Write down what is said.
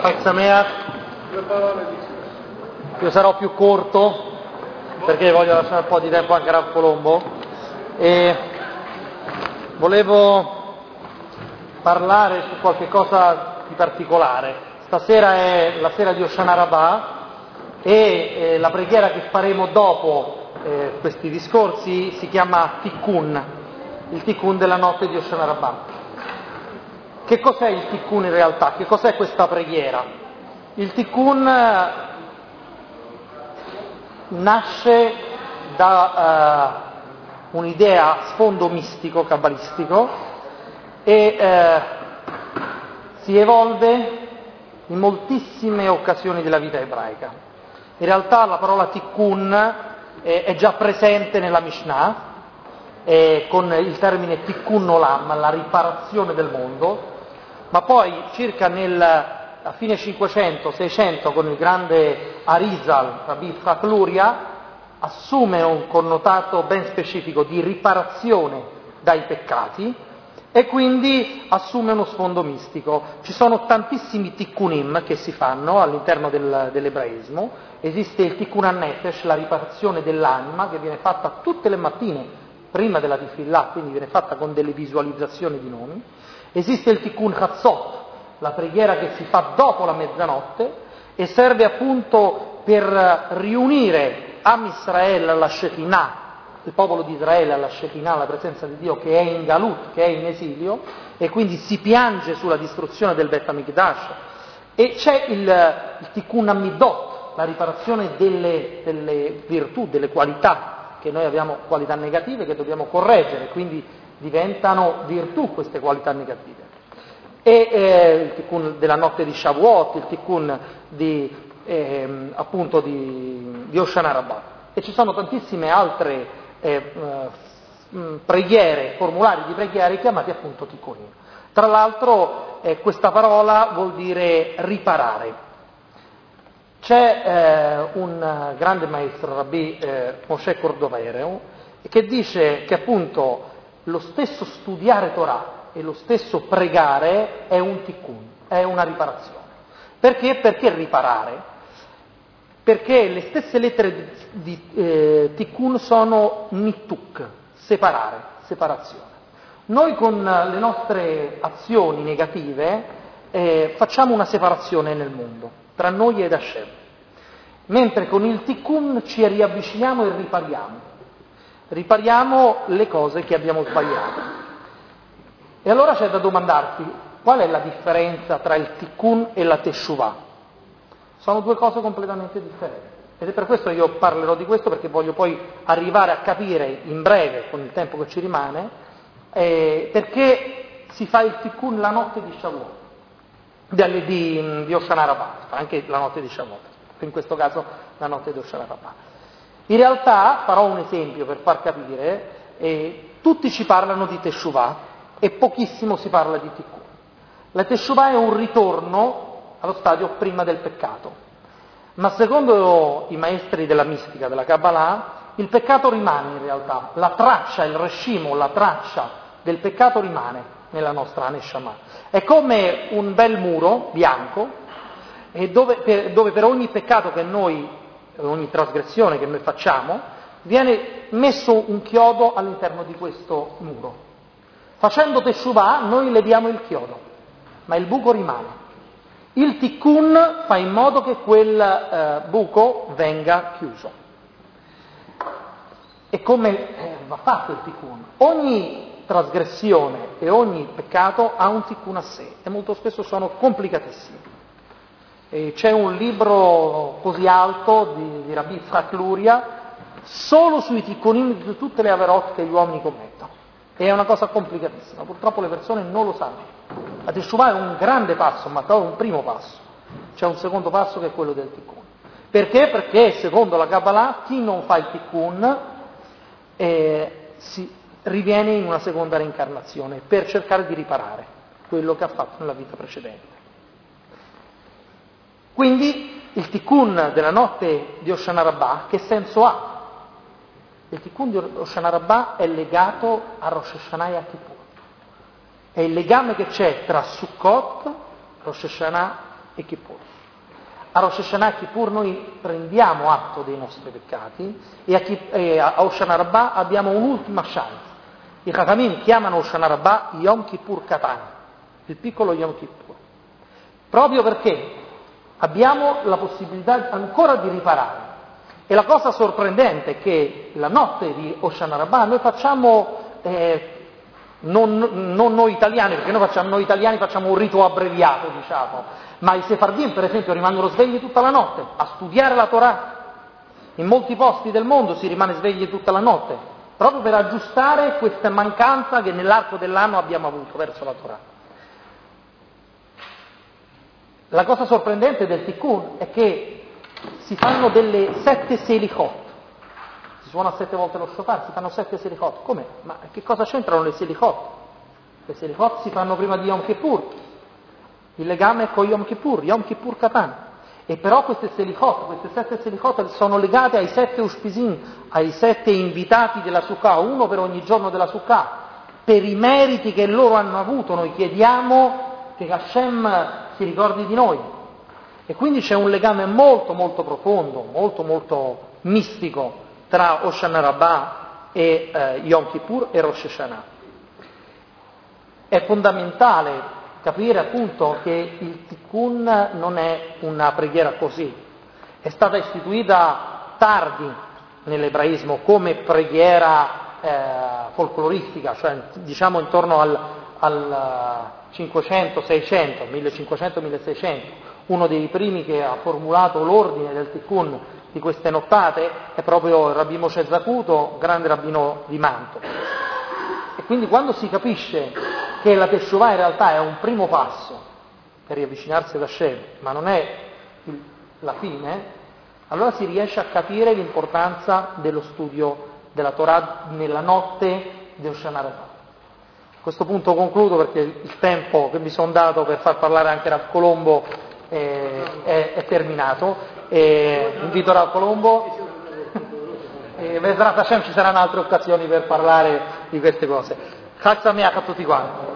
Chag Sameach. Io sarò più corto perché voglio lasciare un po' di tempo anche a Rav Colombo e volevo parlare su qualche cosa di particolare. Stasera è la sera di Hoshana Rabbah e la preghiera che faremo dopo questi discorsi si chiama Tikkun, il Tikkun della notte di Hoshana Rabbah. Che cos'è il Tikkun in realtà? Che cos'è questa preghiera? Il Tikkun nasce da un'idea a sfondo mistico, cabalistico e si evolve in moltissime occasioni della vita ebraica. In realtà la parola Tikkun è già presente nella Mishnah con il termine Tikkun Olam, la riparazione del mondo, ma poi circa a fine 500-600 con il grande Arizal, Rabbi Yitzhak Luria, assume un connotato ben specifico di riparazione dai peccati e quindi assume uno sfondo mistico. Ci sono tantissimi tikkunim che si fanno all'interno dell'ebraismo. Esiste il tikkun ha-nefesh, la riparazione dell'anima, che viene fatta tutte le mattine prima della tefillah, quindi viene fatta con delle visualizzazioni di nomi. Esiste il tikkun hatzot, la preghiera che si fa dopo la mezzanotte e serve appunto per riunire Am Israel alla Shekinah, il popolo di Israele alla Shekinah, alla presenza di Dio che è in Galut, che è in esilio, e quindi si piange sulla distruzione del Bet HaMikdash. E c'è il Tikkun HaMidot, la riparazione delle virtù, delle qualità, che noi abbiamo qualità negative che dobbiamo correggere, quindi diventano virtù queste qualità negative. E il Tikkun della notte di Shavuot, il Tikkun appunto di Hoshana Rabbah. E ci sono tantissime altre preghiere, formulari di preghiere chiamati appunto Tikkunim. Tra l'altro questa parola vuol dire riparare. C'è un grande maestro, Rabbi Moshe Cordovero, che dice che appunto lo stesso studiare Torah e lo stesso pregare è un tikkun, è una riparazione. Perché? Perché riparare? Perché le stesse lettere di tikkun sono nittuk, separare, separazione. Noi con le nostre azioni negative facciamo una separazione nel mondo, tra noi ed Hashem, mentre con il tikkun ci riavviciniamo e ripariamo le cose che abbiamo sbagliato. E allora c'è da domandarti qual è la differenza tra il tikkun e la teshuvah. Sono due cose completamente differenti ed è per questo che io parlerò di questo, perché voglio poi arrivare a capire in breve, con il tempo che ci rimane, perché si fa il tikkun la notte di Shavuot, di Hoshana Rabbah, anche la notte di Shavuot, in questo caso la notte di Hoshana Rabbah. In realtà, farò un esempio per far capire, tutti ci parlano di teshuvah e pochissimo si parla di tikkun. La teshuvah è un ritorno allo stadio prima del peccato, ma secondo i maestri della mistica, della Kabbalah, il peccato rimane in realtà, la traccia, il reshimo, la traccia del peccato rimane nella nostra Neshama. È come un bel muro bianco dove per ogni peccato che noi, ogni trasgressione che noi facciamo, viene messo un chiodo all'interno di questo muro. Facendo teshuvah noi leviamo il chiodo, ma il buco rimane. Il tikkun fa in modo che quel buco venga chiuso. E come va fatto il tikkun? Ogni trasgressione e ogni peccato ha un tikkun a sé e molto spesso sono complicatissimi. E c'è un libro così alto di Rabbi Yitzhak Luria solo sui tikkunim di tutte le averot che gli uomini commettono. E è una cosa complicatissima, purtroppo le persone non lo sanno. La teshuvah è un grande passo, ma è un primo passo. C'è un secondo passo che è quello del tikkun. Perché? Perché secondo la Kabbalah chi non fa il tikkun si riviene in una seconda reincarnazione per cercare di riparare quello che ha fatto nella vita precedente. Quindi il tikkun della notte di Hoshana Rabbah che senso ha? Il tikkun di Hoshana Rabbah è legato a Rosh Hashanah e a Kippur. È il legame che c'è tra Sukkot, Rosh Hashanah e Kippur. A Rosh Hashanah e Kippur noi prendiamo atto dei nostri peccati e a Hoshana Rabbah abbiamo un'ultima chance. I Chachamim chiamano Hoshana Rabbah Yom Kippur Katan, il piccolo Yom Kippur, proprio perché abbiamo la possibilità ancora di riparare. E la cosa sorprendente è che la notte di Hoshana Rabbah noi facciamo, non noi italiani, perché noi italiani facciamo un rito abbreviato, diciamo, ma i Sefardim per esempio rimangono svegli tutta la notte a studiare la Torah. In molti posti del mondo si rimane svegli tutta la notte, proprio per aggiustare questa mancanza che nell'arco dell'anno abbiamo avuto verso la Torah. La cosa sorprendente del Tikkun è che si fanno delle 7 selichot, si suona 7 volte lo shofar, si fanno 7 selichot. Come? Ma che cosa c'entrano le selichot? Le selichot si fanno prima di Yom Kippur, il legame è con Yom Kippur Katan. E però queste 7 selichot sono legate ai 7 ushpisin, ai 7 invitati della Sukkah, uno per ogni giorno della Sukkah, per i meriti che loro hanno avuto. Noi chiediamo che Hashem si ricordi di noi. E quindi c'è un legame molto molto profondo, molto molto mistico tra Hoshana Rabbah e Yom Kippur e Rosh Hashanah. È fondamentale capire appunto che il Tikkun non è una preghiera così, è stata istituita tardi nell'ebraismo come preghiera folcloristica, cioè diciamo intorno al 500, 600, 1500, 1600. Uno dei primi che ha formulato l'ordine del Tikkun di queste nottate è proprio il Rabbi Moshe Zacuto, grande rabbino di Manto. E quindi quando si capisce che la Teshuvah in realtà è un primo passo per riavvicinarsi ad Hashem, ma non è la fine, allora si riesce a capire l'importanza dello studio della Torah nella notte di Hoshana Rabbah. A questo punto concludo perché il tempo che mi sono dato per far parlare anche Rav Colombo è terminato. Invito Rav Colombo e Bezrat Hashem ci saranno altre occasioni per parlare di queste cose. Chag Sameach a tutti quanti.